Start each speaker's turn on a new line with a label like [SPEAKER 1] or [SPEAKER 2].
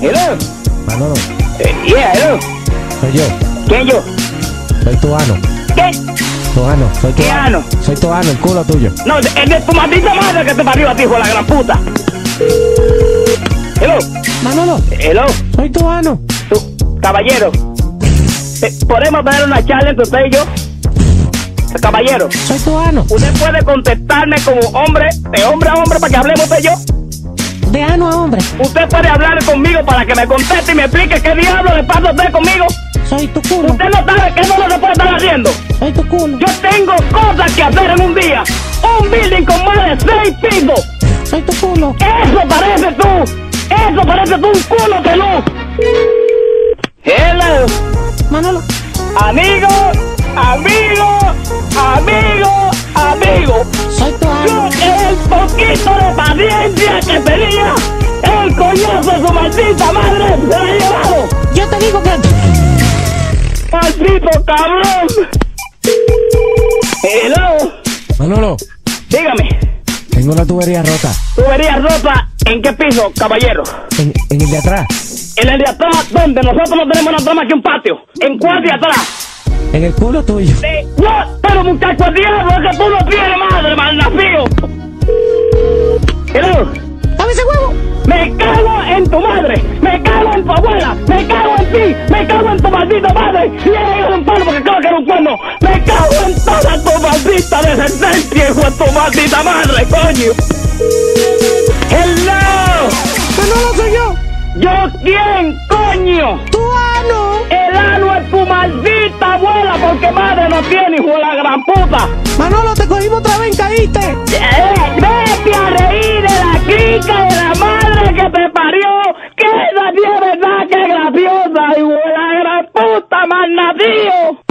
[SPEAKER 1] Hello.
[SPEAKER 2] Manolo,
[SPEAKER 1] Yeah, hello.
[SPEAKER 2] soy yo.
[SPEAKER 1] ¿Quién yo?
[SPEAKER 2] Soy tu ano.
[SPEAKER 1] ¿Qué?
[SPEAKER 2] Tu ano, soy tu
[SPEAKER 1] ¿Qué ano?
[SPEAKER 2] Soy tu ano, el culo tuyo.
[SPEAKER 1] No, es de tu maldita madre que te parió a ti, hijo de la gran puta. Hello.
[SPEAKER 2] Manolo,
[SPEAKER 1] Hello.
[SPEAKER 2] soy tu ano.
[SPEAKER 1] Tú, caballero. ¿Podemos tener una charla entre usted y yo? Caballero,
[SPEAKER 2] Soy tu ano.
[SPEAKER 1] ¿usted puede contestarme como hombre, de hombre a hombre, para que hablemos usted y yo?
[SPEAKER 2] De ano a hombre.
[SPEAKER 1] ¿Usted puede hablar conmigo para que me conteste y me explique qué diablo le pasa a usted conmigo?
[SPEAKER 2] Soy tu culo.
[SPEAKER 1] ¿Usted no sabe que eso no se puede estar haciendo?
[SPEAKER 2] Soy tu culo.
[SPEAKER 1] Yo tengo cosas que hacer en un día. Un building con más de 6 pisos.
[SPEAKER 2] Soy tu culo.
[SPEAKER 1] Eso parece tú. Eso parece tú un culo de luz. Hello.
[SPEAKER 2] Manolo,
[SPEAKER 1] Amigo, amigo, amigo, amigo.
[SPEAKER 2] soy tu
[SPEAKER 1] Yo
[SPEAKER 2] ano.
[SPEAKER 1] el poquito de paciencia que tenía, el coñazo de su maldita madre se la ha llevado.
[SPEAKER 2] Yo te digo que...
[SPEAKER 1] ¡Maldito cabrón! Hello.
[SPEAKER 2] Manolo,
[SPEAKER 1] Dígame,
[SPEAKER 2] tengo la tubería rota.
[SPEAKER 1] ¿tubería rota en qué piso, caballero?
[SPEAKER 2] En el de atrás.
[SPEAKER 1] En el de atrás, donde nosotros no tenemos nada más que un patio. ¿En cuál de atrás?
[SPEAKER 2] En el culo tuyo.
[SPEAKER 1] No, pero muchacho, el diablo es que tú no tienes madre, malnacido. Hello.
[SPEAKER 2] ¡Dame ese huevo!
[SPEAKER 1] Me cago en tu madre, me cago en tu abuela, me cago en ti, me cago en tu maldita madre. Y he ido un palo porque creo que era un cuerno. Me cago en toda tu maldita descendencia, hijo de tu maldita madre, coño. Hello.
[SPEAKER 2] Manolo, soy yo.
[SPEAKER 1] ¿Yo quién, coño?
[SPEAKER 2] Tu ano.
[SPEAKER 1] El ano es tu maldita abuela porque madre no tiene, hijo de la gran puta.
[SPEAKER 2] Manolo, te cogimos otra vez, caíste.
[SPEAKER 1] Vete a reír de la crica de la madre que te parió. Que esa tía es verdad que es graciosa, hijo de la gran puta, malnacido.